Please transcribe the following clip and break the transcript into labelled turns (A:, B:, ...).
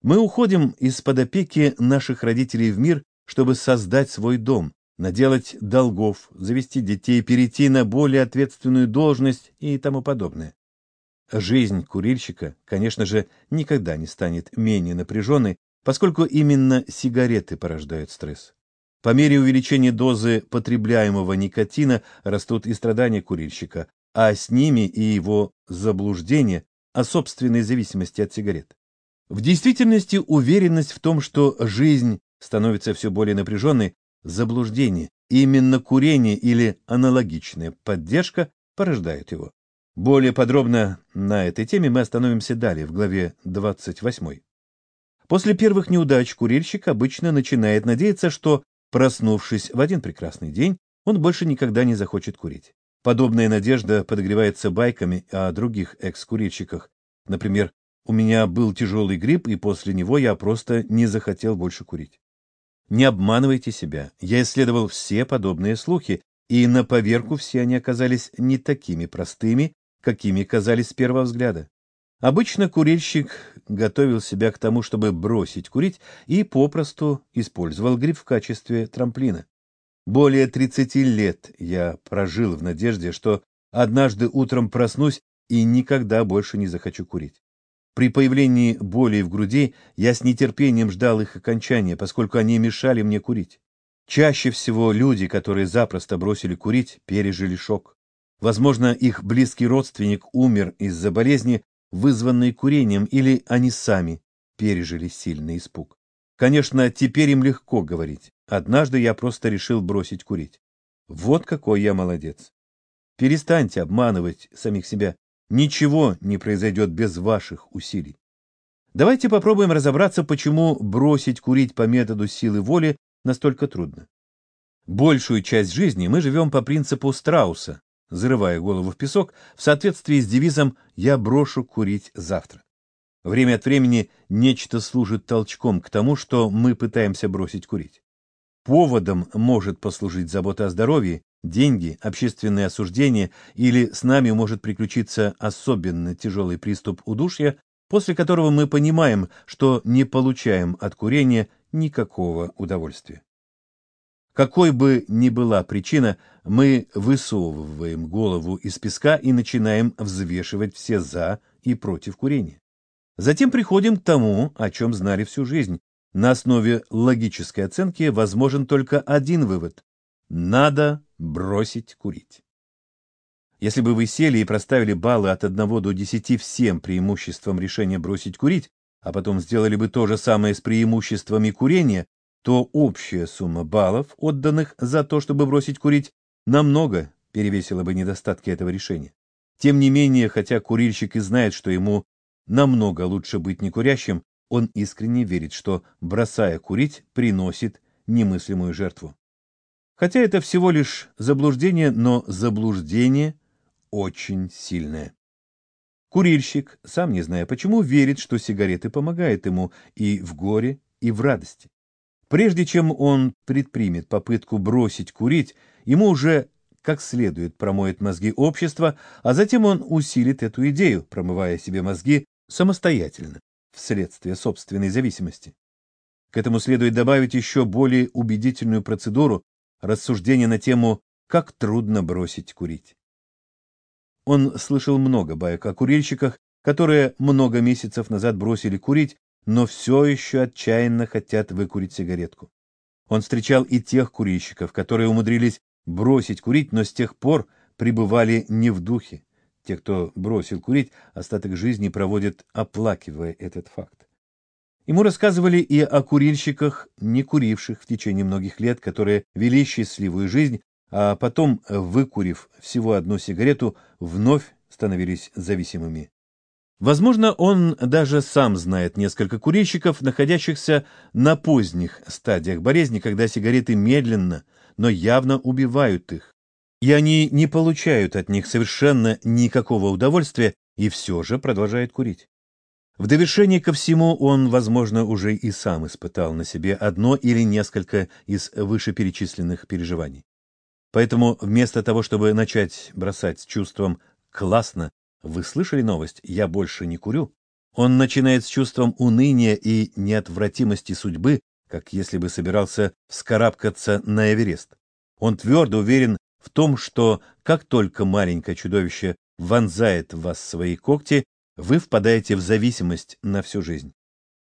A: Мы уходим из-под опеки наших родителей в мир, чтобы создать свой дом, наделать долгов, завести детей, перейти на более ответственную должность и тому подобное. Жизнь курильщика, конечно же, никогда не станет менее напряженной, поскольку именно сигареты порождают стресс. По мере увеличения дозы потребляемого никотина растут и страдания курильщика, а с ними и его заблуждение о собственной зависимости от сигарет. В действительности уверенность в том, что жизнь становится все более напряженной, заблуждение. Именно курение или аналогичная поддержка порождает его. Более подробно на этой теме мы остановимся далее, в главе 28. После первых неудач курильщик обычно начинает надеяться, что, проснувшись в один прекрасный день, он больше никогда не захочет курить. Подобная надежда подогревается байками о других экс-курильщиках. Например, у меня был тяжелый грипп, и после него я просто не захотел больше курить. Не обманывайте себя. Я исследовал все подобные слухи, и на поверку все они оказались не такими простыми, какими казались с первого взгляда. Обычно курильщик готовил себя к тому, чтобы бросить курить, и попросту использовал грипп в качестве трамплина. Более 30 лет я прожил в надежде, что однажды утром проснусь и никогда больше не захочу курить. При появлении болей в груди я с нетерпением ждал их окончания, поскольку они мешали мне курить. Чаще всего люди, которые запросто бросили курить, пережили шок. Возможно, их близкий родственник умер из-за болезни, вызванной курением, или они сами пережили сильный испуг. Конечно, теперь им легко говорить. Однажды я просто решил бросить курить. Вот какой я молодец. Перестаньте обманывать самих себя. Ничего не произойдет без ваших усилий. Давайте попробуем разобраться, почему бросить курить по методу силы воли настолько трудно. Большую часть жизни мы живем по принципу страуса, зарывая голову в песок, в соответствии с девизом «я брошу курить завтра». Время от времени нечто служит толчком к тому, что мы пытаемся бросить курить. Поводом может послужить забота о здоровье, деньги, общественное осуждение, или с нами может приключиться особенно тяжелый приступ удушья, после которого мы понимаем, что не получаем от курения никакого удовольствия. Какой бы ни была причина, мы высовываем голову из песка и начинаем взвешивать все «за» и «против» курения. Затем приходим к тому, о чем знали всю жизнь. На основе логической оценки возможен только один вывод – надо бросить курить. Если бы вы сели и проставили баллы от 1 до 10 всем преимуществам решения бросить курить, а потом сделали бы то же самое с преимуществами курения, то общая сумма баллов, отданных за то, чтобы бросить курить, намного перевесила бы недостатки этого решения. Тем не менее, хотя курильщик и знает, что ему намного лучше быть некурящим, он искренне верит, что, бросая курить, приносит немыслимую жертву. Хотя это всего лишь заблуждение, но заблуждение очень сильное. Курильщик, сам не зная почему, верит, что сигареты помогают ему и в горе, и в радости. Прежде чем он предпримет попытку бросить курить, ему уже как следует промоет мозги общества, а затем он усилит эту идею, промывая себе мозги самостоятельно, вследствие собственной зависимости. К этому следует добавить еще более убедительную процедуру рассуждения на тему «как трудно бросить курить». Он слышал много баек о курильщиках, которые много месяцев назад бросили курить, но все еще отчаянно хотят выкурить сигаретку. Он встречал и тех курильщиков, которые умудрились бросить курить, но с тех пор пребывали не в духе. Те, кто бросил курить, остаток жизни проводят, оплакивая этот факт. Ему рассказывали и о курильщиках, не куривших в течение многих лет, которые вели счастливую жизнь, а потом, выкурив всего одну сигарету, вновь становились зависимыми. Возможно, он даже сам знает несколько курильщиков, находящихся на поздних стадиях болезни, когда сигареты медленно, но явно убивают их. И они не получают от них совершенно никакого удовольствия и все же продолжают курить. В довершение ко всему он, возможно, уже и сам испытал на себе одно или несколько из вышеперечисленных переживаний. Поэтому вместо того, чтобы начать бросать с чувством «классно», вы слышали новость «я больше не курю», Он начинает с чувством уныния и неотвратимости судьбы, как если бы собирался вскарабкаться на Эверест. Он твердо уверен в том, что как только маленькое чудовище вонзает в вас свои когти, вы впадаете в зависимость на всю жизнь.